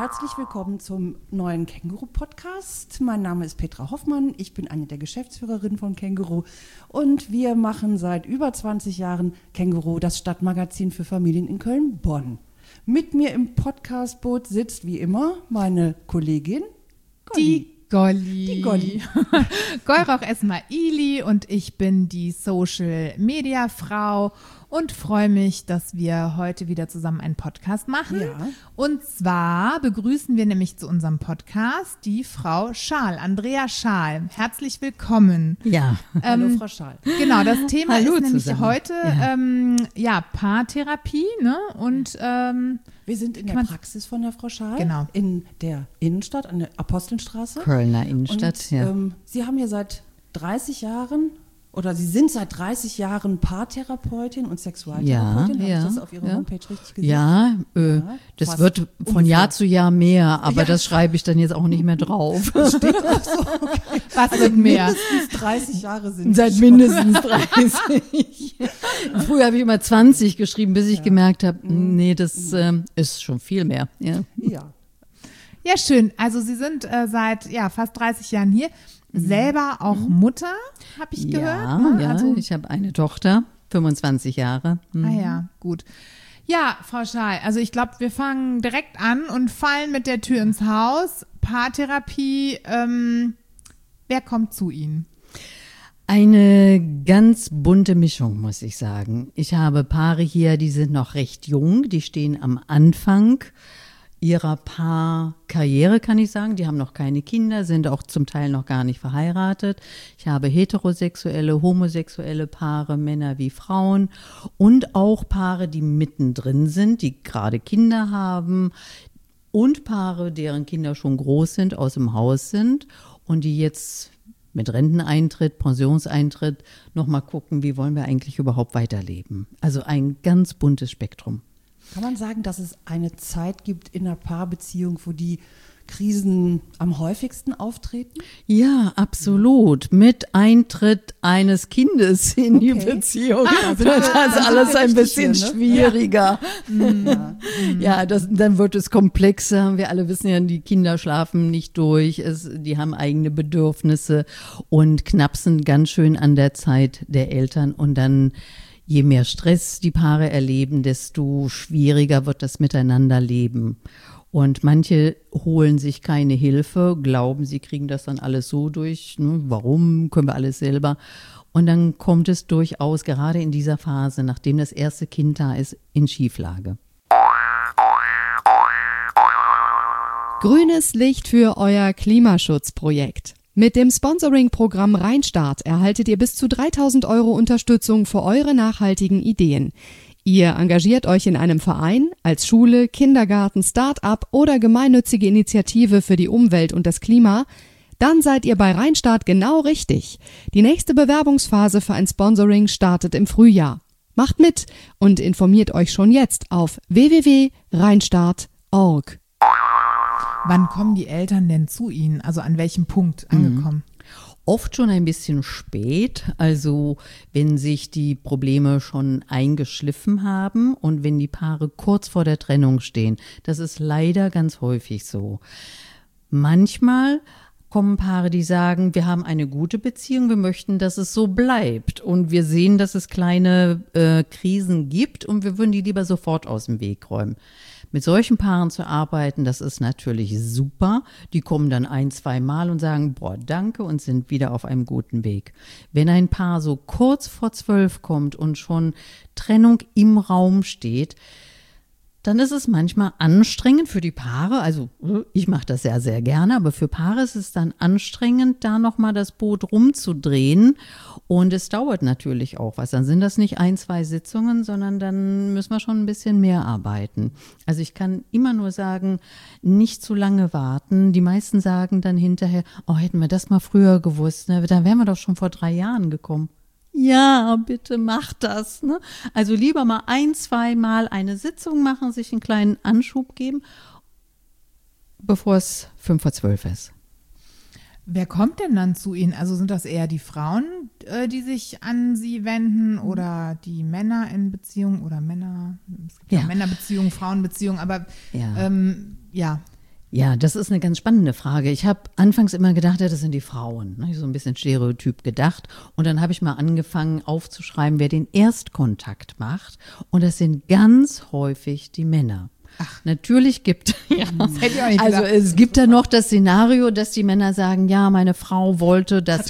Herzlich willkommen zum neuen Känguru-Podcast. Mein Name ist Petra Hoffmann, ich bin eine der Geschäftsführerinnen von Känguru und wir machen seit über 20 Jahren Känguru, das Stadtmagazin für Familien in Köln-Bonn. Mit mir im Podcastboot sitzt wie immer meine Kollegin Die Golli. Die Golli. Golrauch Esmaili und ich bin die Social-Media-Frau und freue mich, dass wir heute wieder zusammen einen Podcast machen. Ja. Und zwar begrüßen wir nämlich zu unserem Podcast die Frau Schaal, Andrea Schaal. Herzlich willkommen. Ja. Hallo Frau Schaal. Genau, das Thema Hallo ist nämlich zusammen. heute Paartherapie, ne? Und Wir sind in der Praxis von der Frau Schaal, Genau. in der Innenstadt, an der Apostelstraße. Kölner Innenstadt, Und, ja. Sie haben ja seit 30 Jahren, oder Sie sind seit 30 Jahren Paartherapeutin und Sexualtherapeutin. Habe ich das auf Ihrer Homepage richtig gesehen? Ja, das fast wird von ungefähr. Jahr zu Jahr mehr, aber Ja. das schreibe ich dann jetzt auch nicht mehr drauf. was wird mehr? Mindestens 30 Jahre sind Seit es mindestens 30. Früher habe ich immer 20 geschrieben, bis ich gemerkt habe, nee, das ist schon viel mehr. Ja. schon. Ja. Ja, schön. Also Sie sind seit fast 30 Jahren hier. Selber auch Mutter, habe ich gehört. Ja, Ne? ja, Also, ich habe eine Tochter, 25 Jahre. ah ja, gut. Ja, Frau Schaal, also ich glaube, wir fangen direkt an und fallen mit der Tür ins Haus. Paartherapie, wer kommt zu Ihnen? Eine ganz bunte Mischung, muss ich sagen. Ich habe Paare hier, die sind noch recht jung, die stehen am Anfang ihrer Paarkarriere, kann ich sagen. Die haben noch keine Kinder, sind auch zum Teil noch gar nicht verheiratet. Ich habe heterosexuelle, homosexuelle Paare, Männer wie Frauen und auch Paare, die mittendrin sind, die gerade Kinder haben und Paare, deren Kinder schon groß sind, aus dem Haus sind und die jetzt mit Renteneintritt, Pensionseintritt nochmal gucken, wie wollen wir eigentlich überhaupt weiterleben. Also ein ganz buntes Spektrum. Kann man sagen, dass es eine Zeit gibt in einer Paarbeziehung, wo die Krisen am häufigsten auftreten? Ja, absolut. Mit Eintritt eines Kindes in die Okay. Beziehung dann wird das alles wir ein richtig bisschen hier, ne? schwieriger. Ja, dann wird es komplexer. Wir alle wissen ja, die Kinder schlafen nicht durch. Die haben eigene Bedürfnisse und knapsen ganz schön an der Zeit der Eltern. Und dann, je mehr Stress die Paare erleben, desto schwieriger wird das Miteinanderleben. Und manche holen sich keine Hilfe, glauben, sie kriegen das dann alles so durch. Ne? Warum? Können wir alles selber? Und dann kommt es durchaus, gerade in dieser Phase, nachdem das erste Kind da ist, in Schieflage. Grünes Licht für euer Klimaschutzprojekt. Mit dem Sponsoring-Programm Rheinstart erhaltet ihr bis zu 3.000 € Unterstützung für eure nachhaltigen Ideen. Ihr engagiert euch in einem Verein, als Schule, Kindergarten, Start-up oder gemeinnützige Initiative für die Umwelt und das Klima. Dann seid ihr bei Rheinstart genau richtig. Die nächste Bewerbungsphase für ein Sponsoring startet im Frühjahr. Macht mit und informiert euch schon jetzt auf www.rheinstart.org. Wann kommen die Eltern denn zu Ihnen? Also an welchem Punkt angekommen? Oft schon ein bisschen spät, also wenn sich die Probleme schon eingeschliffen haben und wenn die Paare kurz vor der Trennung stehen. Das ist leider ganz häufig so. Manchmal kommen Paare, die sagen, wir haben eine gute Beziehung, wir möchten, dass es so bleibt. Und wir sehen, dass es kleine Krisen gibt und wir würden die lieber sofort aus dem Weg räumen. Mit solchen Paaren zu arbeiten, das ist natürlich super. Die kommen dann 1-2 Mal und sagen, boah, danke und sind wieder auf einem guten Weg. Wenn ein Paar so kurz vor 12 kommt und schon Trennung im Raum steht, dann ist es manchmal anstrengend für die Paare, also ich mache das ja sehr gerne, aber für Paare ist es dann anstrengend, da nochmal das Boot rumzudrehen und es dauert natürlich auch was. Dann sind das nicht 1-2 Sitzungen, sondern dann müssen wir schon ein bisschen mehr arbeiten. Also ich kann immer nur sagen, nicht zu lange warten. Die meisten sagen dann hinterher, oh, hätten wir das mal früher gewusst, ne? Dann wären wir doch schon vor 3 Jahren gekommen. Ja, bitte macht das. Ne? Also lieber mal 1-2 Mal eine Sitzung machen, sich einen kleinen Anschub geben, bevor es 11:55 ist. Wer kommt denn dann zu Ihnen? Also sind das eher die Frauen, die sich an Sie wenden oder die Männer in Beziehungen oder Männer? Es gibt ja Ja. Männerbeziehungen, Frauenbeziehungen, aber Ja. ja. Ja, das ist eine ganz spannende Frage. Ich habe anfangs immer gedacht, ja, das sind die Frauen, ne? So ein bisschen stereotyp gedacht. Und dann habe ich mal angefangen aufzuschreiben, wer den Erstkontakt macht. Und das sind ganz häufig die Männer. Ach, natürlich gibt es gibt da noch das Szenario, dass die Männer sagen, ja, meine Frau wollte, dass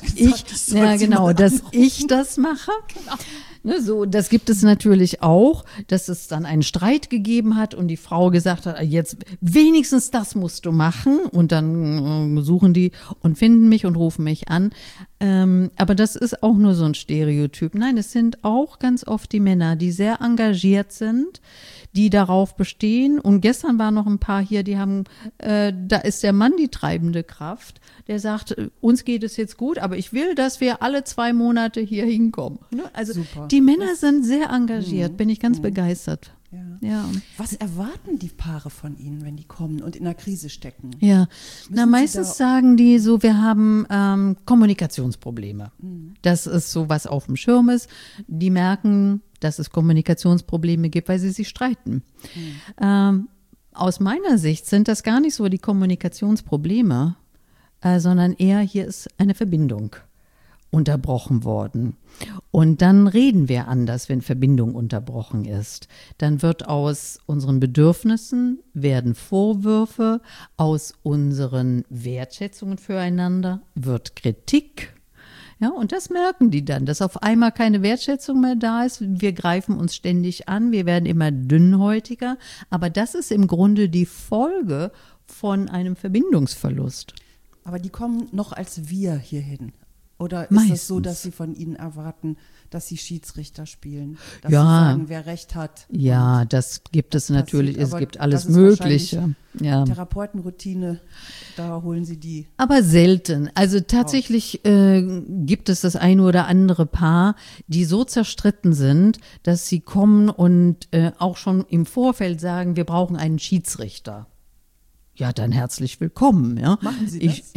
ich das mache. Genau. Ne, so, das gibt es natürlich auch, dass es dann einen Streit gegeben hat und die Frau gesagt hat, jetzt wenigstens das musst du machen, und dann suchen die und finden mich und rufen mich an. Aber das ist auch nur so ein Stereotyp. Nein, es sind auch ganz oft die Männer, die sehr engagiert sind, die darauf bestehen. Und gestern waren noch ein paar hier, die haben, da ist der Mann die treibende Kraft, der sagt, uns geht es jetzt gut, aber ich will, dass wir alle 2 Monate hier hinkommen. Ne? Also super. Die Männer sind sehr engagiert, bin ich ganz begeistert. Ja. Was erwarten die Paare von Ihnen, wenn die kommen und in einer Krise stecken? Ja, meistens sagen die so, wir haben Kommunikationsprobleme. Das ist so, was auf dem Schirm ist. Die merken, dass es Kommunikationsprobleme gibt, weil sie sich streiten. Aus meiner Sicht sind das gar nicht so die Kommunikationsprobleme, sondern eher, hier ist eine Verbindung unterbrochen worden. Und dann reden wir anders, wenn Verbindung unterbrochen ist. Dann wird aus unseren Bedürfnissen werden Vorwürfe, aus unseren Wertschätzungen füreinander wird Kritik. Ja, und das merken die dann, dass auf einmal keine Wertschätzung mehr da ist. Wir greifen uns ständig an, wir werden immer dünnhäutiger. Aber das ist im Grunde die Folge von einem Verbindungsverlust. Aber die kommen noch als wir hierhin. Oder ist Meistens. es so, dass sie von Ihnen erwarten, dass sie Schiedsrichter spielen? Dass Ja. sie sagen, wer Recht hat? Ja, das gibt es natürlich. Es aber gibt alles das ist Mögliche. Ja. Therapeutenroutine, da holen Sie die. Aber selten. Also tatsächlich gibt es das eine oder andere Paar, die so zerstritten sind, dass sie kommen und auch schon im Vorfeld sagen, wir brauchen einen Schiedsrichter. Ja, dann herzlich willkommen. Ja. Machen Sie das?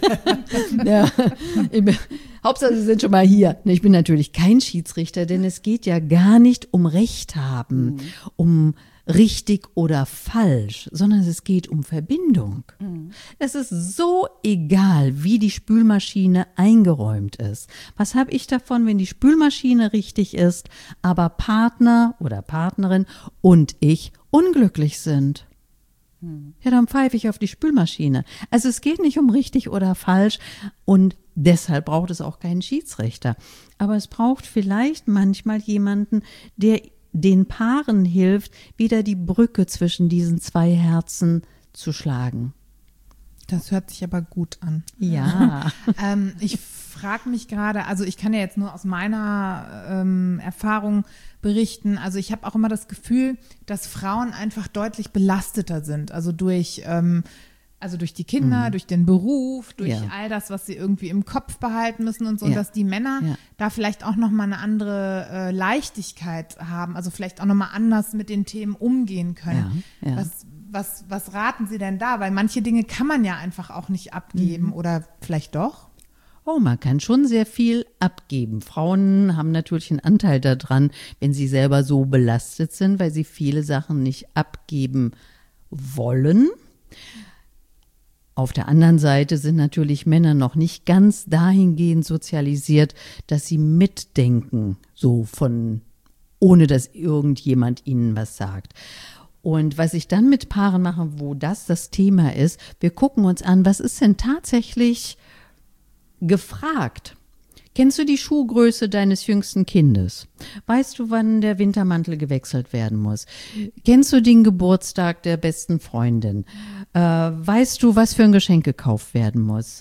Ja, Hauptsache, Sie sind schon mal hier. Ich bin natürlich kein Schiedsrichter, denn es geht ja gar nicht um Recht haben, um richtig oder falsch, sondern es geht um Verbindung. Es ist so egal, wie die Spülmaschine eingeräumt ist. Was habe ich davon, wenn die Spülmaschine richtig ist, aber Partner oder Partnerin und ich unglücklich sind? Ja, dann pfeife ich auf die Spülmaschine. Also es geht nicht um richtig oder falsch und deshalb braucht es auch keinen Schiedsrichter. Aber es braucht vielleicht manchmal jemanden, der den Paaren hilft, wieder die Brücke zwischen diesen 2 Herzen zu schlagen. Das hört sich aber gut an. Ja. Ich frage mich gerade, also ich kann ja jetzt nur aus meiner Erfahrung berichten, also ich habe auch immer das Gefühl, dass Frauen einfach deutlich belasteter sind, also durch die Kinder, durch den Beruf, durch all das, was sie irgendwie im Kopf behalten müssen und so, und dass die Männer da vielleicht auch nochmal eine andere Leichtigkeit haben, also vielleicht auch nochmal anders mit den Themen umgehen können. Ja. Was raten Sie denn da? Weil manche Dinge kann man ja einfach auch nicht abgeben oder vielleicht doch? Oh, man kann schon sehr viel abgeben. Frauen haben natürlich einen Anteil daran, wenn sie selber so belastet sind, weil sie viele Sachen nicht abgeben wollen. Auf der anderen Seite sind natürlich Männer noch nicht ganz dahingehend sozialisiert, dass sie mitdenken, ohne dass irgendjemand ihnen was sagt. Und was ich dann mit Paaren mache, wo das Thema ist, wir gucken uns an, was ist denn tatsächlich gefragt? Kennst du die Schuhgröße deines jüngsten Kindes? Weißt du, wann der Wintermantel gewechselt werden muss? Kennst du den Geburtstag der besten Freundin? Weißt du, was für ein Geschenk gekauft werden muss?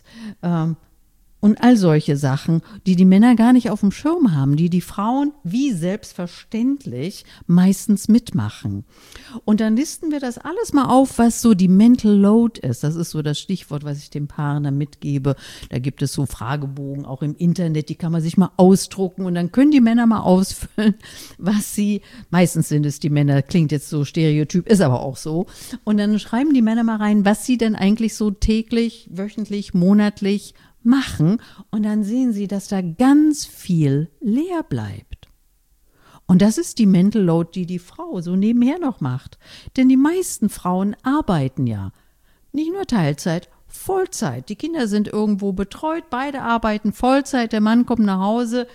Und all solche Sachen, die Männer gar nicht auf dem Schirm haben, die Frauen wie selbstverständlich meistens mitmachen. Und dann listen wir das alles mal auf, was so die Mental Load ist. Das ist so das Stichwort, was ich den Paaren dann mitgebe. Da gibt es so Fragebogen auch im Internet, die kann man sich mal ausdrucken und dann können die Männer mal ausfüllen, meistens sind es die Männer, klingt jetzt so stereotyp, ist aber auch so. Und dann schreiben die Männer mal rein, was sie denn eigentlich so täglich, wöchentlich, monatlich machen, und dann sehen sie, dass da ganz viel leer bleibt. Und das ist die Mental Load, die Frau so nebenher noch macht. Denn die meisten Frauen arbeiten ja nicht nur Teilzeit, Vollzeit. Die Kinder sind irgendwo betreut, beide arbeiten Vollzeit, der Mann kommt nach Hause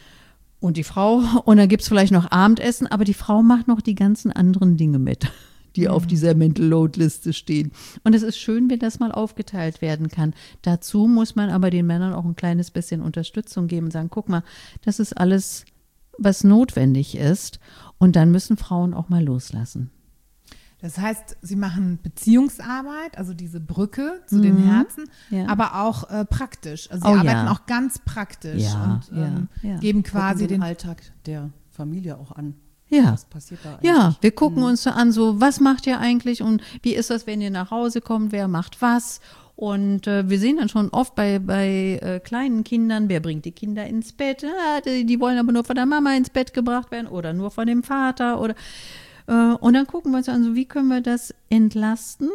und die Frau, und dann gibt es vielleicht noch Abendessen, aber die Frau macht noch die ganzen anderen Dinge mit, die auf dieser Mental Load Liste stehen. Und es ist schön, wenn das mal aufgeteilt werden kann. Dazu muss man aber den Männern auch ein kleines bisschen Unterstützung geben und sagen, guck mal, das ist alles, was notwendig ist. Und dann müssen Frauen auch mal loslassen. Das heißt, Sie machen Beziehungsarbeit, also diese Brücke zu den Herzen, aber auch praktisch. Also Sie arbeiten auch ganz praktisch und geben quasi den Alltag der Familie auch an. Ja. Was passiert da eigentlich? Ja, wir gucken uns so an, so was macht ihr eigentlich und wie ist das, wenn ihr nach Hause kommt, wer macht was? Und wir sehen dann schon oft bei kleinen Kindern, wer bringt die Kinder ins Bett? Die wollen aber nur von der Mama ins Bett gebracht werden oder nur von dem Vater oder und dann gucken wir uns an, so wie können wir das entlasten?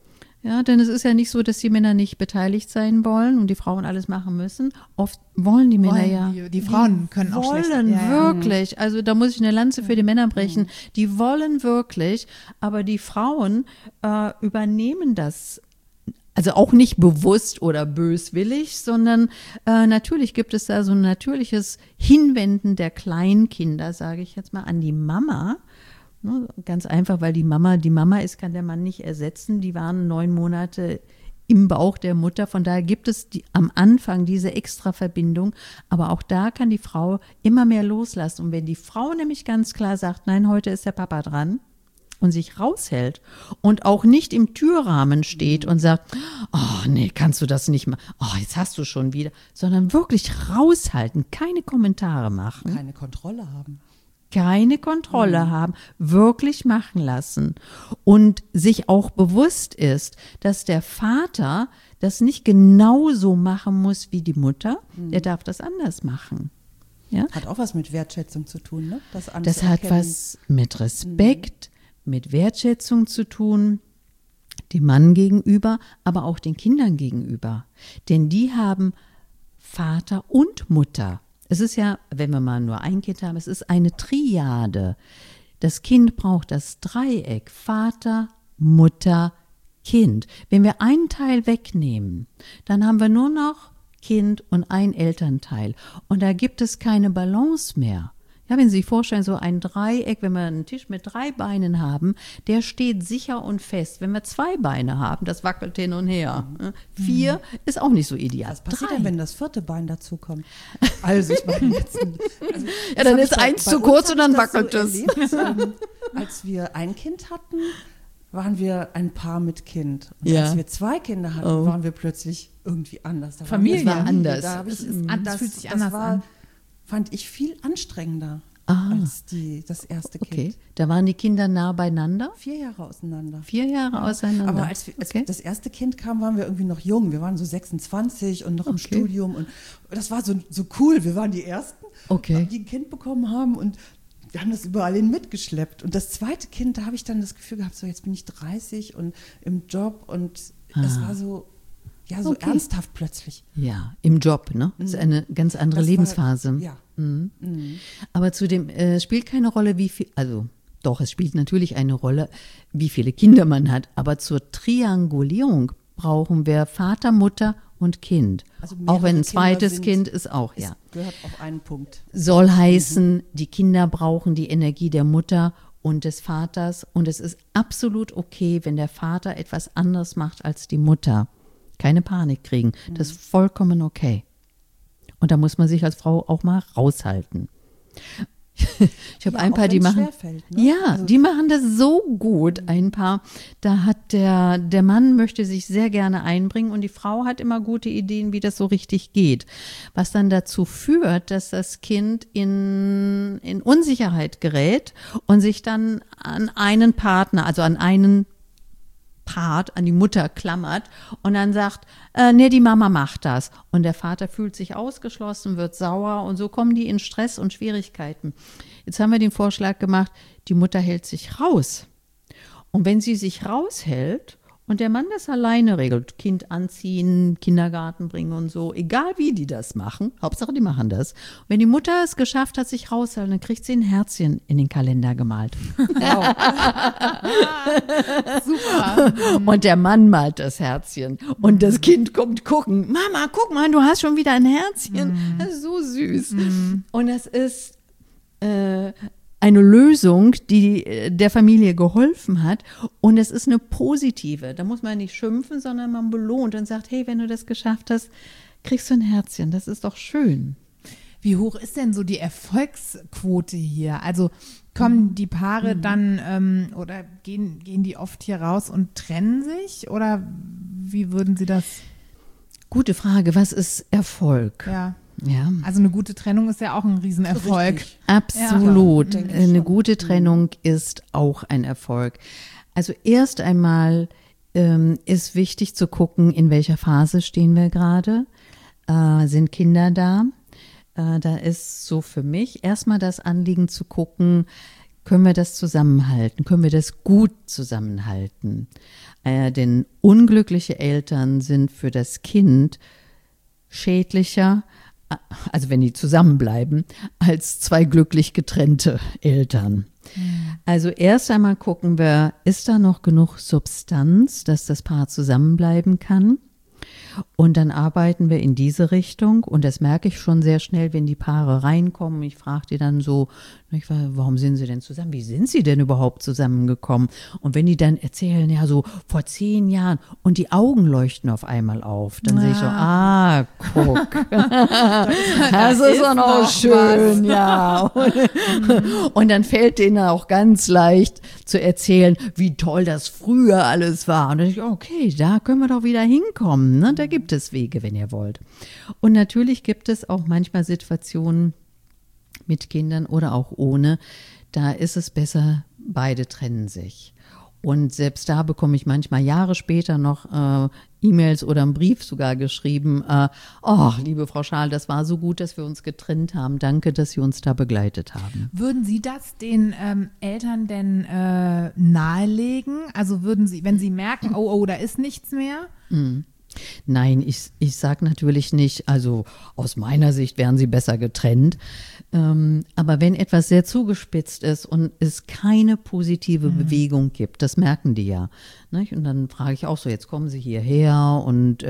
Ja, denn es ist ja nicht so, dass die Männer nicht beteiligt sein wollen und die Frauen alles machen müssen. Oft wollen die Männer die Frauen können auch schlecht. Wollen wirklich. Also da muss ich eine Lanze für die Männer brechen. Die wollen wirklich, aber die Frauen übernehmen das. Also auch nicht bewusst oder böswillig, sondern natürlich gibt es da so ein natürliches Hinwenden der Kleinkinder, sage ich jetzt mal, an die Mama. Ne, ganz einfach, weil die Mama ist, kann der Mann nicht ersetzen. Die waren 9 Monate im Bauch der Mutter. Von daher gibt es am Anfang diese extra Verbindung. Aber auch da kann die Frau immer mehr loslassen. Und wenn die Frau nämlich ganz klar sagt, nein, heute ist der Papa dran und sich raushält und auch nicht im Türrahmen steht und sagt, oh nee, kannst du das nicht machen? Oh, jetzt hast du schon wieder. Sondern wirklich raushalten, keine Kommentare machen. Keine Kontrolle haben. Keine Kontrolle haben, wirklich machen lassen und sich auch bewusst ist, dass der Vater das nicht genauso machen muss wie die Mutter, der darf das anders machen. Ja? Hat auch was mit Wertschätzung zu tun, ne? Das hat was mit Respekt, mit Wertschätzung zu tun, dem Mann gegenüber, aber auch den Kindern gegenüber. Denn die haben Vater und Mutter. Es ist ja, wenn wir mal nur ein Kind haben, es ist eine Triade. Das Kind braucht das Dreieck, Vater, Mutter, Kind. Wenn wir einen Teil wegnehmen, dann haben wir nur noch Kind und ein Elternteil. Und da gibt es keine Balance mehr. Ja, wenn Sie sich vorstellen, so ein Dreieck, wenn wir einen Tisch mit 3 Beinen haben, der steht sicher und fest. Wenn wir 2 Beine haben, das wackelt hin und her. 4 ist auch nicht so ideal. Was passiert denn, wenn das 4. Bein dazu kommt? Also ich meine jetzt, ja, dann ist eins zu kurz und dann wackelt es. So als wir ein Kind hatten, waren wir ein Paar mit Kind. Und als wir 2 Kinder hatten, waren wir plötzlich irgendwie anders. Familie war anders. Das fühlt sich anders an. Fand ich viel anstrengender als das erste Kind. Okay, da waren die Kinder nah beieinander? 4 Jahre auseinander. 4 Jahre auseinander. Aber als das erste Kind kam, waren wir irgendwie noch jung. Wir waren so 26 und noch im Studium. Und das war so cool. Wir waren die Ersten, die ein Kind bekommen haben. Und wir haben das überall hin mitgeschleppt. Und das zweite Kind, da habe ich dann das Gefühl gehabt, so jetzt bin ich 30 und im Job. Und das war so... Ja, so ernsthaft plötzlich. Ja, im Job, ne? Das ist eine ganz andere Lebensphase. Aber zudem spielt keine Rolle, wie viel, also doch, es spielt natürlich eine Rolle, wie viele Kinder man hat. Aber zur Triangulierung brauchen wir Vater, Mutter und Kind. Also auch wenn ein zweites Kind ist auch, Gehört auf einen Punkt. Soll heißen, die Kinder brauchen die Energie der Mutter und des Vaters. Und es ist absolut okay, wenn der Vater etwas anderes macht als die Mutter. Keine Panik kriegen. Das ist vollkommen okay. Und da muss man sich als Frau auch mal raushalten. Ich habe ein paar, die machen, ne? Die machen das so gut. Ein paar, da hat der Mann möchte sich sehr gerne einbringen und die Frau hat immer gute Ideen, wie das so richtig geht. Was dann dazu führt, dass das Kind in Unsicherheit gerät und sich dann an einen Partner, also an einen Part, an die Mutter klammert und dann sagt, nee, die Mama macht das. Und der Vater fühlt sich ausgeschlossen, wird sauer und so kommen die in Stress und Schwierigkeiten. Jetzt haben wir den Vorschlag gemacht, die Mutter hält sich raus. Und wenn sie sich raushält Und der Mann das alleine regelt, Kind anziehen, Kindergarten bringen und so, egal wie die das machen, Hauptsache die machen das. Und wenn die Mutter es geschafft hat, sich rauszuhalten, dann kriegt sie ein Herzchen in den Kalender gemalt. Super. Und der Mann malt das Herzchen und das Kind kommt gucken, Mama, guck mal, du hast schon wieder ein Herzchen, das ist so süß. Und das ist eine Lösung, die der Familie geholfen hat und es ist eine positive. Da muss man nicht schimpfen, sondern man belohnt und sagt, hey, wenn du das geschafft hast, kriegst du ein Herzchen, das ist doch schön. Wie hoch ist denn so die Erfolgsquote hier? Also kommen die Paare dann oder gehen die oft hier raus und trennen sich oder wie würden Sie das? Gute Frage, was ist Erfolg? Ja. Ja. Also eine gute Trennung ist ja auch ein Riesenerfolg. Richtig. Absolut. Ja, denke ich Eine schon. gute Trennung ist auch ein Erfolg. Also erst einmal ist wichtig zu gucken, in welcher Phase stehen wir gerade. Sind Kinder da? Da ist so für mich erstmal das Anliegen zu gucken, können wir das zusammenhalten? Können wir das gut zusammenhalten? Denn unglückliche Eltern sind für das Kind schädlicher, also wenn die zusammenbleiben, als zwei glücklich getrennte Eltern. Also erst einmal gucken wir, ist da noch genug Substanz, dass das Paar zusammenbleiben kann? Und dann arbeiten wir in diese Richtung und das merke ich schon sehr schnell, wenn die Paare reinkommen. Ich frage die dann so, warum sind sie denn zusammen? Wie sind sie denn überhaupt zusammengekommen? Und wenn die dann erzählen, ja so vor 10 Jahren und die Augen leuchten auf einmal auf, dann sehe ich so, guck, das ist doch noch schön, ja. Und dann fällt denen auch ganz leicht zu erzählen, wie toll das früher alles war. Und dann denke ich, okay, da können wir doch wieder hinkommen, ne? Da gibt es Wege, wenn ihr wollt. Und natürlich gibt es auch manchmal Situationen mit Kindern oder auch ohne, da ist es besser, beide trennen sich. Und selbst da bekomme ich manchmal Jahre später noch E-Mails oder einen Brief sogar geschrieben, liebe Frau Schaal, das war so gut, dass wir uns getrennt haben. Danke, dass Sie uns da begleitet haben. Würden Sie das den Eltern denn nahelegen? Also würden Sie, wenn Sie merken, oh, da ist nichts mehr? Nein, ich sage natürlich nicht, also aus meiner Sicht wären sie besser getrennt. Aber wenn etwas sehr zugespitzt ist und es keine positive Bewegung gibt, das merken die ja. Nicht? Und dann frage ich auch so, jetzt kommen sie hierher und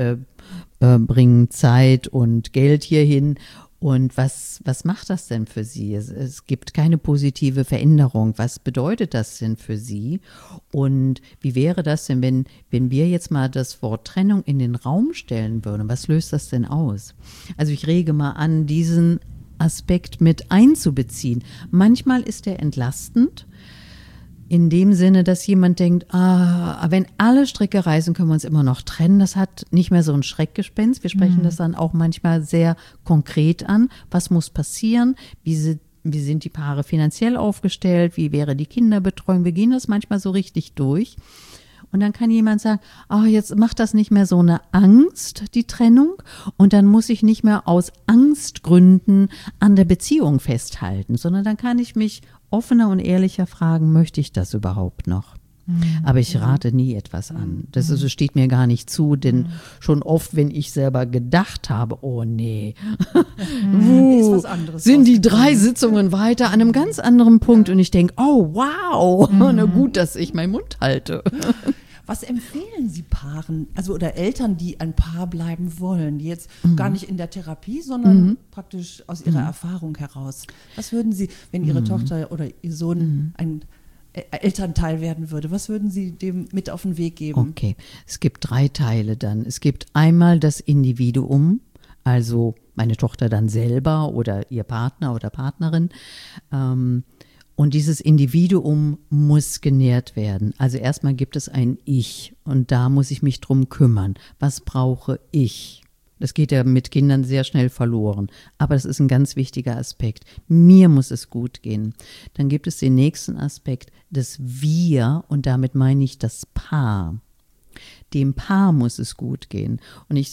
bringen Zeit und Geld hierhin. Und was macht das denn für Sie? Es gibt keine positive Veränderung. Was bedeutet das denn für Sie? Und wie wäre das denn, wenn wir jetzt mal das Wort Trennung in den Raum stellen würden? Was löst das denn aus? Also ich rege mal an, diesen Aspekt mit einzubeziehen. Manchmal ist er entlastend. In dem Sinne, dass jemand denkt, wenn alle Stricke reißen, können wir uns immer noch trennen. Das hat nicht mehr so ein Schreckgespenst. Wir sprechen das dann auch manchmal sehr konkret an. Was muss passieren? Wie sind die Paare finanziell aufgestellt? Wie wäre die Kinderbetreuung? Wir gehen das manchmal so richtig durch. Und dann kann jemand sagen, jetzt macht das nicht mehr so eine Angst, die Trennung. Und dann muss ich nicht mehr aus Angstgründen an der Beziehung festhalten, sondern dann kann ich mich offener und ehrlicher fragen, möchte ich das überhaupt noch? Aber ich rate nie etwas an. Das steht mir gar nicht zu, denn schon oft, wenn ich selber gedacht habe, oh nee, Ist was anderes sind die 3 Sitzungen weiter an einem ganz anderen Punkt und ich denke, oh wow, na gut, dass ich meinen Mund halte. Was empfehlen Sie Paaren, also oder Eltern, die ein Paar bleiben wollen, die jetzt gar nicht in der Therapie, sondern praktisch aus ihrer Erfahrung heraus? Was würden Sie, wenn Ihre Tochter oder Ihr Sohn ein Elternteil werden würde, was würden Sie dem mit auf den Weg geben? Okay, es gibt 3 Teile dann. Es gibt einmal das Individuum, also meine Tochter dann selber oder ihr Partner oder Partnerin. Und dieses Individuum muss genährt werden. Also erstmal gibt es ein Ich und da muss ich mich drum kümmern. Was brauche ich? Das geht ja mit Kindern sehr schnell verloren. Aber das ist ein ganz wichtiger Aspekt. Mir muss es gut gehen. Dann gibt es den nächsten Aspekt, das Wir, und damit meine ich das Paar. Dem Paar muss es gut gehen. Und ich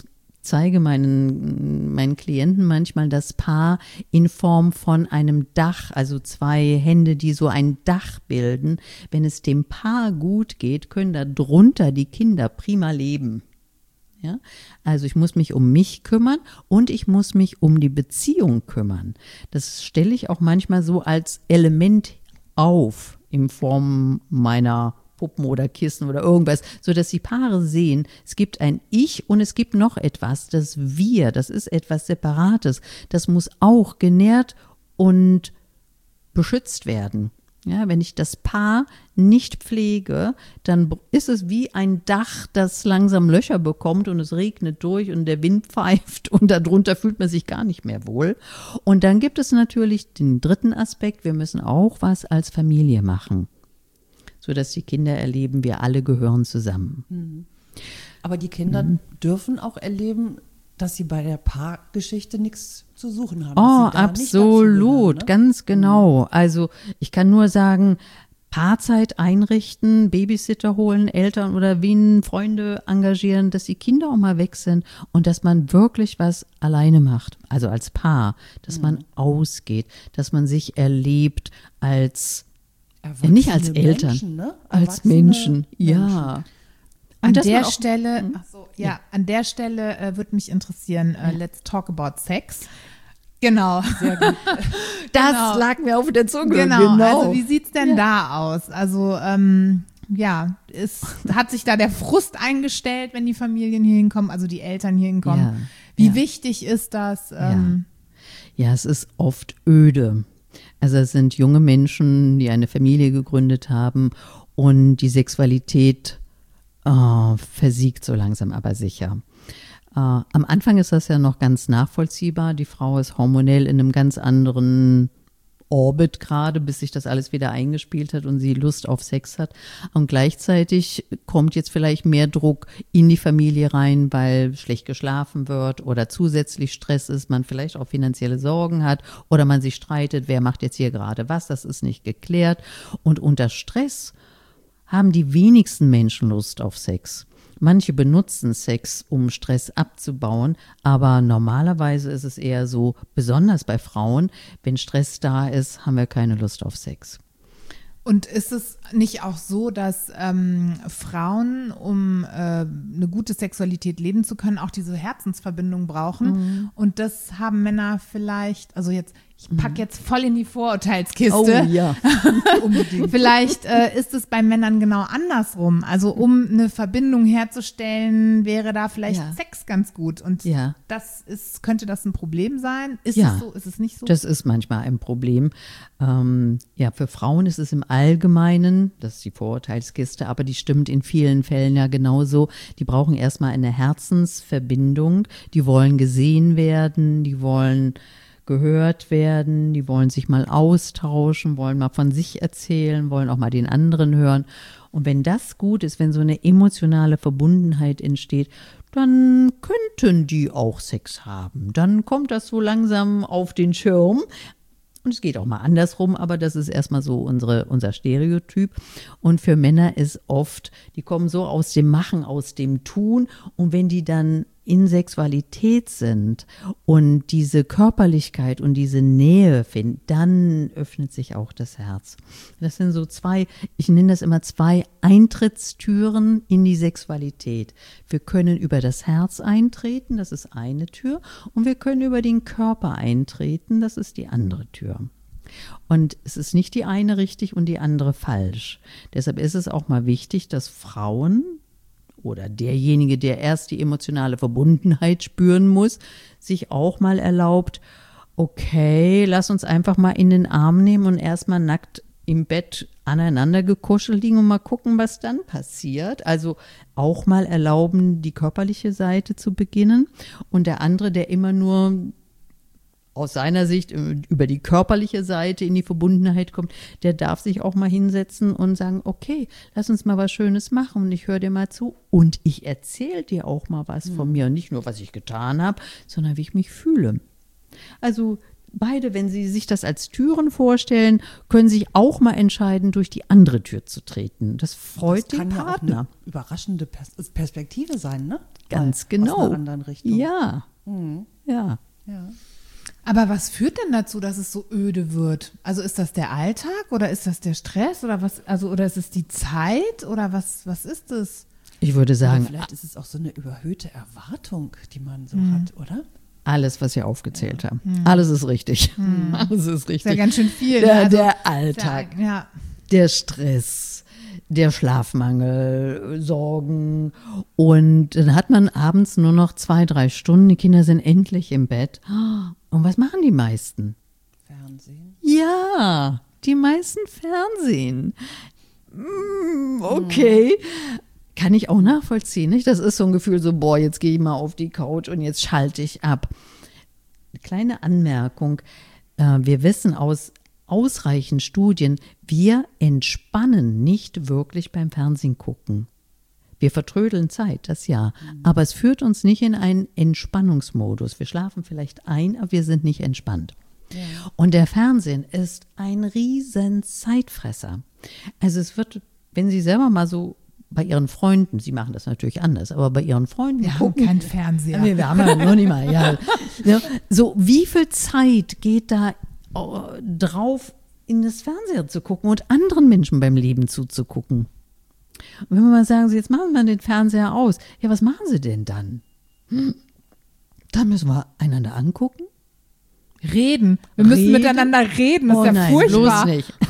zeige meinen Klienten manchmal das Paar in Form von einem Dach, also 2 Hände, die so ein Dach bilden. Wenn es dem Paar gut geht, können da drunter die Kinder prima leben. Ja? Also ich muss mich um mich kümmern und ich muss mich um die Beziehung kümmern. Das stelle ich auch manchmal so als Element auf in Form meiner Puppen oder Kissen oder irgendwas, sodass die Paare sehen, es gibt ein Ich und es gibt noch etwas, das Wir, das ist etwas Separates, das muss auch genährt und beschützt werden. Ja, wenn ich das Paar nicht pflege, dann ist es wie ein Dach, das langsam Löcher bekommt und es regnet durch und der Wind pfeift und darunter fühlt man sich gar nicht mehr wohl. Und dann gibt es natürlich den dritten Aspekt, wir müssen auch was als Familie machen, sodass die Kinder erleben, wir alle gehören zusammen. Aber die Kinder dürfen auch erleben, dass sie bei der Paargeschichte nichts zu suchen haben. Oh, absolut, ganz genau. Also ich kann nur sagen, Paarzeit einrichten, Babysitter holen, Eltern oder wen Freunde engagieren, dass die Kinder auch mal weg sind und dass man wirklich was alleine macht, also als Paar, dass man ausgeht, dass man sich erlebt als nicht als Eltern, Menschen, ne? als Menschen, ja. An der Stelle, an der Stelle würde mich interessieren, let's talk about sex. Genau. Sehr gut. Das lag mir auf der Zunge. Genau. Also wie sieht's denn da aus? Also hat sich da der Frust eingestellt, wenn die Familien hier hinkommen, also die Eltern hier hinkommen? Ja. Wie wichtig ist das? Ja, es ist oft öde. Also es sind junge Menschen, die eine Familie gegründet haben und die Sexualität versiegt so langsam aber sicher. Am Anfang ist das ja noch ganz nachvollziehbar. Die Frau ist hormonell in einem ganz anderen Orbit gerade, bis sich das alles wieder eingespielt hat und sie Lust auf Sex hat. Und gleichzeitig kommt jetzt vielleicht mehr Druck in die Familie rein, weil schlecht geschlafen wird oder zusätzlich Stress ist, man vielleicht auch finanzielle Sorgen hat oder man sich streitet, wer macht jetzt hier gerade was, das ist nicht geklärt. Und unter Stress haben die wenigsten Menschen Lust auf Sex. Manche benutzen Sex, um Stress abzubauen, aber normalerweise ist es eher so, besonders bei Frauen, wenn Stress da ist, haben wir keine Lust auf Sex. Und ist es nicht auch so, dass Frauen, um eine gute Sexualität leben zu können, auch diese Herzensverbindung brauchen? Und das haben Männer vielleicht, also jetzt, ich packe jetzt voll in die Vorurteilskiste. Oh ja, unbedingt. Vielleicht ist es bei Männern genau andersrum. Also um eine Verbindung herzustellen, wäre da vielleicht Sex ganz gut. Und könnte das ein Problem sein? Ist es so? Ist es nicht so? Das ist manchmal ein Problem. Für Frauen ist es im Allgemeinen, das ist die Vorurteilskiste, aber die stimmt in vielen Fällen ja genauso. Die brauchen erstmal eine Herzensverbindung. Die wollen gesehen werden, die wollen gehört werden, die wollen sich mal austauschen, wollen mal von sich erzählen, wollen auch mal den anderen hören. Und wenn das gut ist, wenn so eine emotionale Verbundenheit entsteht, dann könnten die auch Sex haben. Dann kommt das so langsam auf den Schirm. Und es geht auch mal andersrum, aber das ist erstmal so unser Stereotyp. Und für Männer ist oft, die kommen so aus dem Machen, aus dem Tun. Und wenn die dann in Sexualität sind und diese Körperlichkeit und diese Nähe finden, dann öffnet sich auch das Herz. Das sind so ich nenne das immer 2 Eintrittstüren in die Sexualität. Wir können über das Herz eintreten, das ist eine Tür, und wir können über den Körper eintreten, das ist die andere Tür. Und es ist nicht die eine richtig und die andere falsch. Deshalb ist es auch mal wichtig, dass Frauen oder derjenige, der erst die emotionale Verbundenheit spüren muss, sich auch mal erlaubt, okay, lass uns einfach mal in den Arm nehmen und erstmal nackt im Bett aneinander gekuschelt liegen und mal gucken, was dann passiert. Also auch mal erlauben, die körperliche Seite zu beginnen. Und der andere, der immer nur aus seiner Sicht über die körperliche Seite in die Verbundenheit kommt, der darf sich auch mal hinsetzen und sagen, okay, lass uns mal was Schönes machen und ich höre dir mal zu und ich erzähle dir auch mal was von mir. Und nicht nur, was ich getan habe, sondern wie ich mich fühle. Also beide, wenn sie sich das als Türen vorstellen, können sich auch mal entscheiden, durch die andere Tür zu treten. Das freut den kann ja auch Partner. eine überraschende Perspektive sein, ne? Ganz Aus genau. einer anderen Richtung. Ja, ja. Ja. Aber was führt denn dazu, dass es so öde wird? Also ist das der Alltag oder ist das der Stress oder was? Also oder ist es die Zeit oder was ist es? Ich würde Oder sagen, vielleicht ist es auch so eine überhöhte Erwartung, die man so hat, oder? alles, was wir aufgezählt haben. Alles ist richtig. Alles ist Ist ja richtig. ganz schön viel. Der, ne? Also, der Alltag, ja. der Stress, der Schlafmangel, Sorgen. Und dann hat man abends nur noch 2-3 Stunden. Die Kinder sind endlich im Bett. Und was machen die meisten? Fernsehen. Ja, die meisten Fernsehen. Okay. Kann ich auch nachvollziehen, nicht? Das ist so ein Gefühl so, boah, jetzt gehe ich mal auf die Couch und jetzt schalte ich ab. Eine kleine Anmerkung. Wir wissen aus ausreichend Studien, wir entspannen nicht wirklich beim Fernsehen gucken. Wir vertrödeln Zeit, das ja. Aber es führt uns nicht in einen Entspannungsmodus. Wir schlafen vielleicht ein, aber wir sind nicht entspannt. Ja. Und der Fernsehen ist ein riesen Zeitfresser. Also es wird, wenn Sie selber mal so bei Ihren Freunden, Sie machen das natürlich anders, aber bei Ihren Freunden Wir haben gucken, keinen Fernseher. Nee, wir haben ja noch nicht mal, ja. Ja. So, wie viel Zeit geht da drauf, in das Fernseher zu gucken und anderen Menschen beim Leben zuzugucken? Und wenn wir mal sagen, jetzt machen wir den Fernseher aus, ja, was machen Sie denn dann? Dann müssen wir einander angucken. Reden. Wir müssen Reden? miteinander reden. Das ist ja nein, furchtbar. bloß nicht.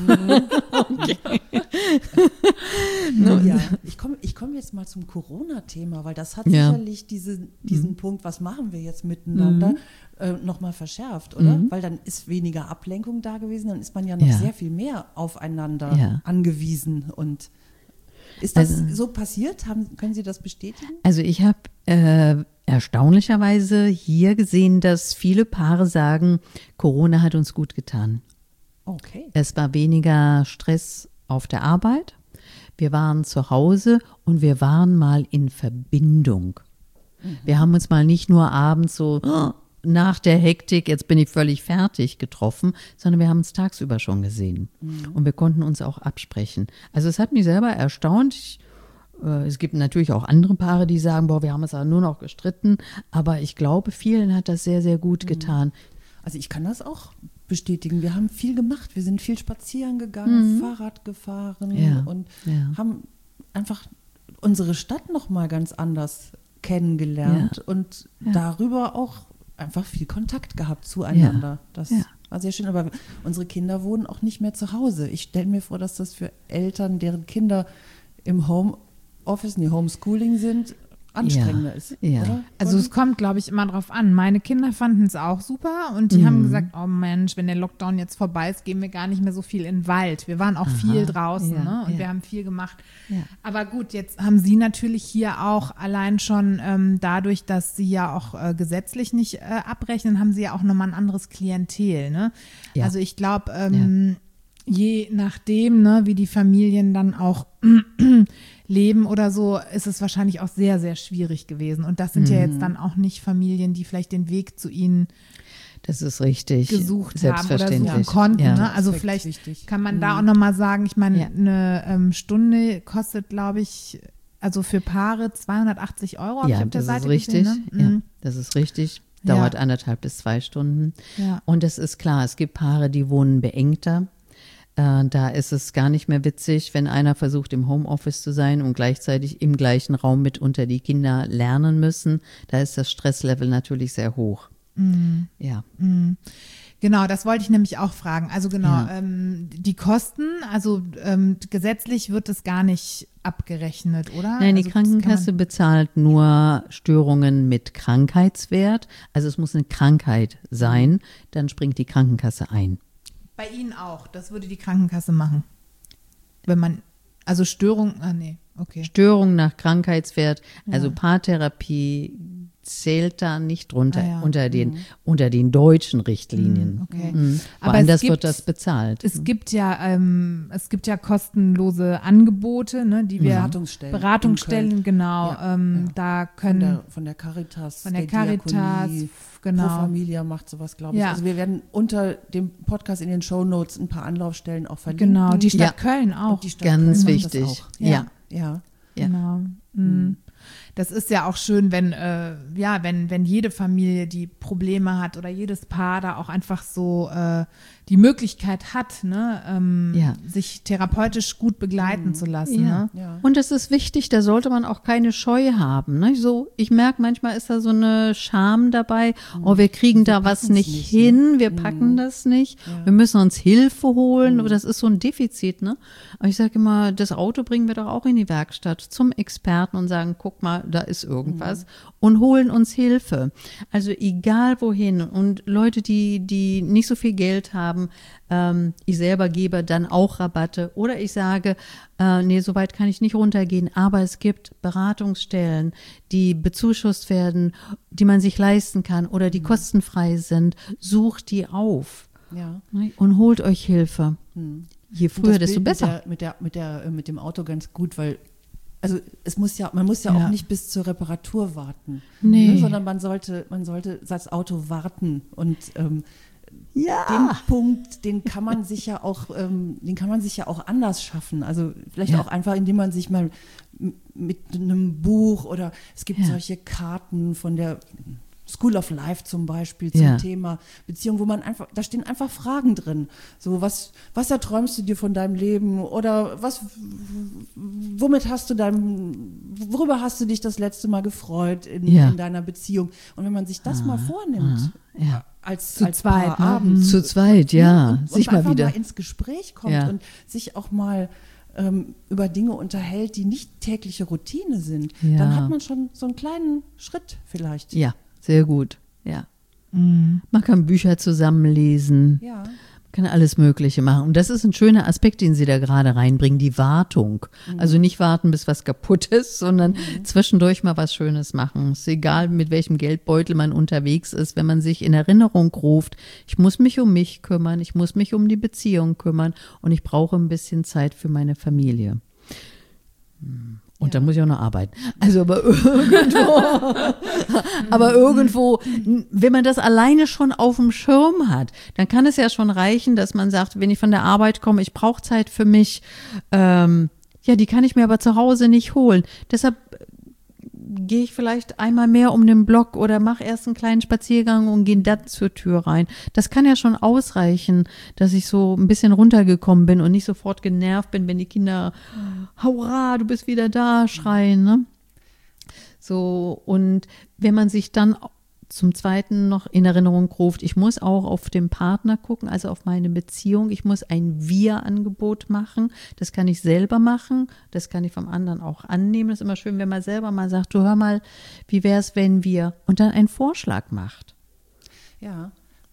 Ja, ich komm jetzt mal zum Corona-Thema, weil das hat Ja. sicherlich diesen Punkt, was machen wir jetzt miteinander, nochmal verschärft, oder? Weil dann ist weniger Ablenkung da gewesen, dann ist man ja noch Ja. sehr viel mehr aufeinander Ja. angewiesen. Und ist das Also- so passiert? Können Sie das bestätigen? Also ich habe erstaunlicherweise hier gesehen, dass viele Paare sagen, Corona hat uns gut getan. Okay. Es war weniger Stress auf der Arbeit. Wir waren zu Hause und wir waren mal in Verbindung. Wir haben uns mal nicht nur abends so nach der Hektik, jetzt bin ich völlig fertig, getroffen, sondern wir haben uns tagsüber schon gesehen. Und wir konnten uns auch absprechen. Also es hat mich selber erstaunt. Es gibt natürlich auch andere Paare, die sagen, boah, wir haben uns ja nur noch gestritten. Aber ich glaube, vielen hat das sehr, sehr gut getan. Also ich kann das auch bestätigen. Wir haben viel gemacht. Wir sind viel spazieren gegangen, Fahrrad gefahren Ja, und ja. haben einfach unsere Stadt noch mal ganz anders kennengelernt Ja. und Ja. darüber auch einfach viel Kontakt gehabt zueinander. Ja. Das Ja. war sehr schön. Aber unsere Kinder wohnen auch nicht mehr zu Hause. Ich stelle mir vor, dass das für Eltern, deren Kinder im Homeschooling sind, anstrengender ist. Ja. Oder? Also es kommt, glaube ich, immer drauf an. Meine Kinder fanden es auch super und die haben gesagt, oh Mensch, wenn der Lockdown jetzt vorbei ist, gehen wir gar nicht mehr so viel in den Wald. Wir waren auch viel draußen, ja, ne? Und ja. wir haben viel gemacht. Ja. Aber gut, jetzt haben sie natürlich hier auch allein schon dadurch, dass sie ja auch gesetzlich nicht abrechnen, haben sie ja auch nochmal ein anderes Klientel, ne? Ja. Also ich glaube, je nachdem, ne, wie die Familien dann auch leben oder so, ist es wahrscheinlich auch sehr, sehr schwierig gewesen. Und das sind ja jetzt dann auch nicht Familien, die vielleicht den Weg zu ihnen Das ist richtig. gesucht haben oder Selbstverständlich. suchen konnten. Ja. Ne? Also Aspekt vielleicht wichtig. kann man da auch nochmal sagen, ich meine, Ja. eine Stunde kostet, glaube ich, also für Paare 280 €, habe ich Ja, auf der das Seite ist richtig. gesehen. Ne? Ja, Mhm. das ist richtig. Ja. Dauert 1,5 bis 2 Stunden. Ja. Und es ist klar, es gibt Paare, die wohnen beengter. Da ist es gar nicht mehr witzig, wenn einer versucht, im Homeoffice zu sein und gleichzeitig im gleichen Raum mitunter die Kinder lernen müssen. Da ist das Stresslevel natürlich sehr hoch. Ja. Genau, das wollte ich nämlich auch fragen. Also genau, Ja. die Kosten, also gesetzlich wird es gar nicht abgerechnet, oder? Nein, die Also das kann Krankenkasse man- bezahlt nur Störungen mit Krankheitswert. Also es muss eine Krankheit sein, dann springt die Krankenkasse ein. Bei Ihnen auch, das würde die Krankenkasse machen. Wenn man, also Störung, nee, okay. Störung nach Krankheitswert, also Paartherapie zählt da nicht drunter, Ah, ja. unter den deutschen Richtlinien. Okay. Aber Aber anders es wird gibt- das bezahlt. Es gibt ja kostenlose Angebote, ne, die wir Beratungsstellen, genau. Ja, Da können Von der Caritas, von der Diakonie, Caritas, Pro genau. Familia macht sowas, glaube ich. Ja. Also wir werden unter dem Podcast in den Shownotes ein paar Anlaufstellen auch verlinken. Genau, die Stadt Ja. Köln auch. Und die Stadt Ganz Köln macht das wichtig. auch. Ja. Ja. Ja. Genau. Mhm. Das ist ja auch schön, wenn jede Familie, die Probleme hat oder jedes Paar da auch einfach so die Möglichkeit hat, ne, Ja. sich therapeutisch gut begleiten zu lassen. Ja. Ne? Ja. Und es ist wichtig, da sollte man auch keine Scheu haben. Ne? So, ich merke, manchmal ist da so eine Scham dabei. Oh, wir kriegen da was packen's nicht nicht, hin, wir packen das nicht. Wir müssen uns Hilfe holen. Das ist so ein Defizit. Ne? Aber ich sage immer, das Auto bringen wir doch auch in die Werkstatt zum Experten und sagen, guck mal, da ist irgendwas und holen uns Hilfe. Also egal wohin. Und Leute, die nicht so viel Geld haben, ich selber gebe dann auch Rabatte oder ich sage, nee, so weit kann ich nicht runtergehen, aber es gibt Beratungsstellen, die bezuschusst werden, die man sich leisten kann oder die kostenfrei sind. Sucht die auf Ja. und holt euch Hilfe. Je Und früher, das desto Bild besser. mit dem Auto ganz gut, weil man muss ja auch nicht bis zur Reparatur warten, Nee. ne, sondern man sollte das Auto warten und den Ja. Punkt, den kann man sich ja auch anders schaffen. Also vielleicht Ja. auch einfach, indem man sich mal mit einem Buch oder es gibt solche Karten von der School of Life zum Beispiel zum Ja. Thema Beziehung, wo man einfach, da stehen einfach Fragen drin. So, was erträumst du dir von deinem Leben? Oder worüber hast du dich das letzte Mal gefreut in deiner Beziehung? Und wenn man sich das mal vornimmt, Ja. als zweit, Paar ne? abends, Zu zweit, ja. und Sich mal einfach wieder. mal ins Gespräch kommt Ja. und sich auch mal über Dinge unterhält, die nicht tägliche Routine sind, Ja. dann hat man schon so einen kleinen Schritt vielleicht. Ja, sehr gut. Ja. Man kann Bücher zusammenlesen. Ja. Man kann alles Mögliche machen. Und das ist ein schöner Aspekt, den Sie da gerade reinbringen, die Wartung. Also nicht warten, bis was kaputt ist, sondern zwischendurch mal was Schönes machen. Es ist egal, mit welchem Geldbeutel man unterwegs ist, wenn man sich in Erinnerung ruft, ich muss mich um mich kümmern, ich muss mich um die Beziehung kümmern und ich brauche ein bisschen Zeit für meine Familie. Und dann muss ich auch noch arbeiten. Also aber irgendwo, wenn man das alleine schon auf dem Schirm hat, dann kann es ja schon reichen, dass man sagt, wenn ich von der Arbeit komme, ich brauche Zeit für mich, die kann ich mir aber zu Hause nicht holen. Deshalb gehe ich vielleicht einmal mehr um den Block oder mache erst einen kleinen Spaziergang und gehe dann zur Tür rein. Das kann ja schon ausreichen, dass ich so ein bisschen runtergekommen bin und nicht sofort genervt bin, wenn die Kinder, hurra, du bist wieder da, schreien. Ne? So, und wenn man sich dann zum Zweiten noch in Erinnerung ruft, ich muss auch auf den Partner gucken, also auf meine Beziehung. Ich muss ein Wir-Angebot machen. Das kann ich selber machen. Das kann ich vom anderen auch annehmen. Das ist immer schön, wenn man selber mal sagt, du hör mal, wie wäre es, wenn wir, und dann einen Vorschlag macht. Ja.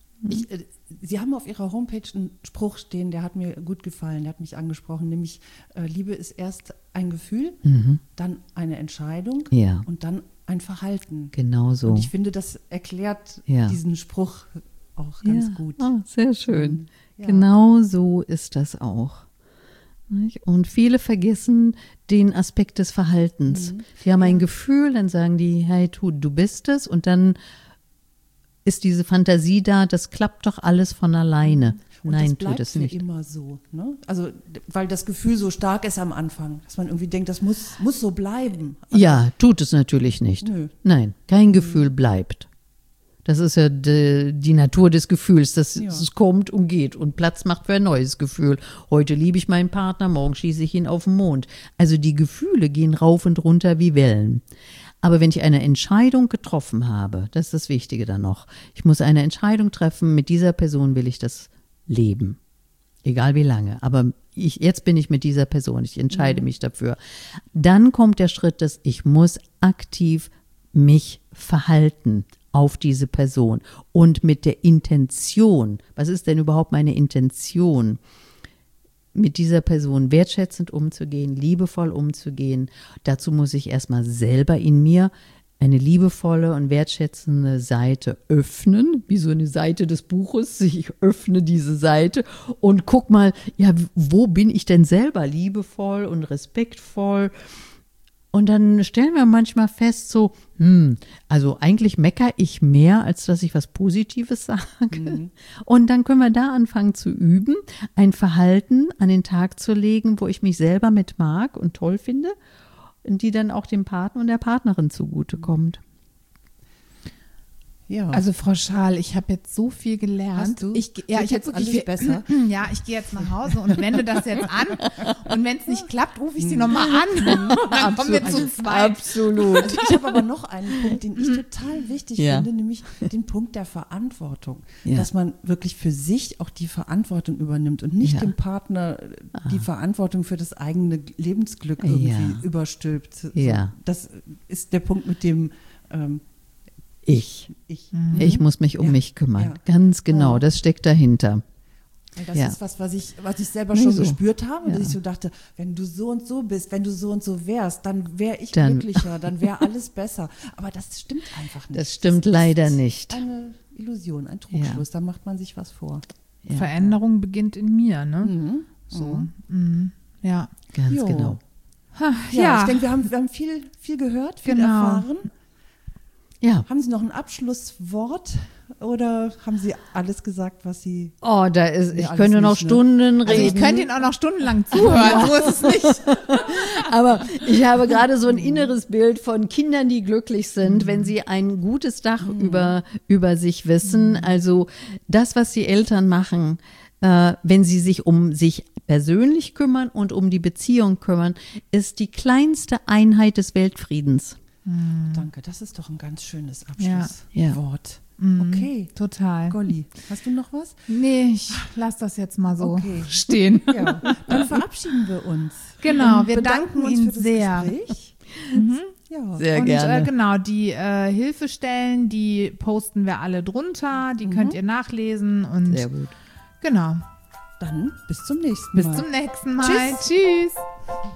Sie haben auf Ihrer Homepage einen Spruch stehen, der hat mir gut gefallen, der hat mich angesprochen, nämlich Liebe ist erst ein Gefühl, dann eine Entscheidung Ja. und dann ein Verhalten. Genau so. Und ich finde, das erklärt Ja. diesen Spruch auch ganz gut. Oh, sehr schön. Ja. Genau so ist das auch. Nicht? Und viele vergessen den Aspekt des Verhaltens. Die haben ein Gefühl, dann sagen die, hey, du bist es, und dann ist diese Fantasie da, das klappt doch alles von alleine. Und Nein, das bleibt tut es für nicht. immer so. Ne? Also, weil das Gefühl so stark ist am Anfang, dass man irgendwie denkt, das muss so bleiben. Ja, tut es natürlich nicht. Nö. Nein, kein Gefühl bleibt. Das ist ja die Natur des Gefühls, dass es kommt und geht und Platz macht für ein neues Gefühl. Heute liebe ich meinen Partner, morgen schieße ich ihn auf den Mond. Also die Gefühle gehen rauf und runter wie Wellen. Aber wenn ich eine Entscheidung getroffen habe, das ist das Wichtige dann noch, ich muss eine Entscheidung treffen, mit dieser Person will ich das leben. Egal wie lange, aber jetzt bin ich mit dieser Person, ich entscheide mich dafür. Dann kommt der Schritt, dass ich muss aktiv mich verhalten auf diese Person und mit der Intention, was ist denn überhaupt meine Intention, mit dieser Person wertschätzend umzugehen, liebevoll umzugehen. Dazu muss ich erstmal selber in mir eine liebevolle und wertschätzende Seite öffnen, wie so eine Seite des Buches. Ich öffne diese Seite und guck mal, ja, wo bin ich denn selber liebevoll und respektvoll? Und dann stellen wir manchmal fest, so, also eigentlich meckere ich mehr, als dass ich was Positives sage. Und dann können wir da anfangen zu üben, ein Verhalten an den Tag zu legen, wo ich mich selber mit mag und toll finde, die dann auch dem Partner und der Partnerin zugutekommt. Ja. Also Frau Schaal, ich habe jetzt so viel gelernt. Hast du? Ich Wird habe jetzt wirklich alles besser? Ja, ich gehe jetzt nach Hause und wende das jetzt an. Und wenn es nicht klappt, rufe ich Sie nochmal an. Und dann kommen wir zu zweit. Absolut. Also ich habe aber noch einen Punkt, den ich total wichtig Ja. finde, nämlich den Punkt der Verantwortung. Ja. Dass man wirklich für sich auch die Verantwortung übernimmt und nicht Ja. dem Partner die Verantwortung für das eigene Lebensglück irgendwie Ja. überstülpt. So, Ja. das ist der Punkt mit dem Ich muss mich um Ja. mich kümmern. Ja. Ganz genau, Oh. das steckt dahinter. Weil das Ja. ist was ich selber Nee, schon so. gespürt habe, dass Ja. ich so dachte, wenn du so und so bist, wenn du so und so wärst, dann wäre ich Dann- glücklicher, dann wäre alles besser. Aber das stimmt einfach nicht. Das stimmt leider nicht. Eine Illusion, ein Trugschluss, da macht man sich was vor. Ja. Veränderung beginnt in mir, ne? Mhm. So. Ja. Ganz Jo. genau. Ja, ich denke, wir haben viel gehört, viel Genau. erfahren. Ja. Haben Sie noch ein Abschlusswort oder haben Sie alles gesagt, was Sie... Oh, da ist, Nee, ich alles könnte noch nicht, ne? Stunden Also ich reden. könnte Ihnen auch noch stundenlang zuhören, so ist es nicht. Aber ich habe gerade so ein inneres Bild von Kindern, die glücklich sind, wenn sie ein gutes Dach über sich wissen. Also das, was die Eltern machen, wenn sie sich um sich persönlich kümmern und um die Beziehung kümmern, ist die kleinste Einheit des Weltfriedens. Danke, das ist doch ein ganz schönes Ja. Abschlusswort. Okay. Total. Golli, hast du noch was? Nee, ich lass das jetzt mal so Okay. stehen. Ja, dann verabschieden wir uns. Genau, Und wir bedanken danken uns Ihnen für das sehr. Gespräch. Ja. Sehr Und gerne. genau, die Hilfestellen, die posten wir alle drunter, die könnt ihr nachlesen und Sehr gut. genau. Dann bis zum nächsten Bis Mal. zum nächsten Mal. Tschüss. Tschüss.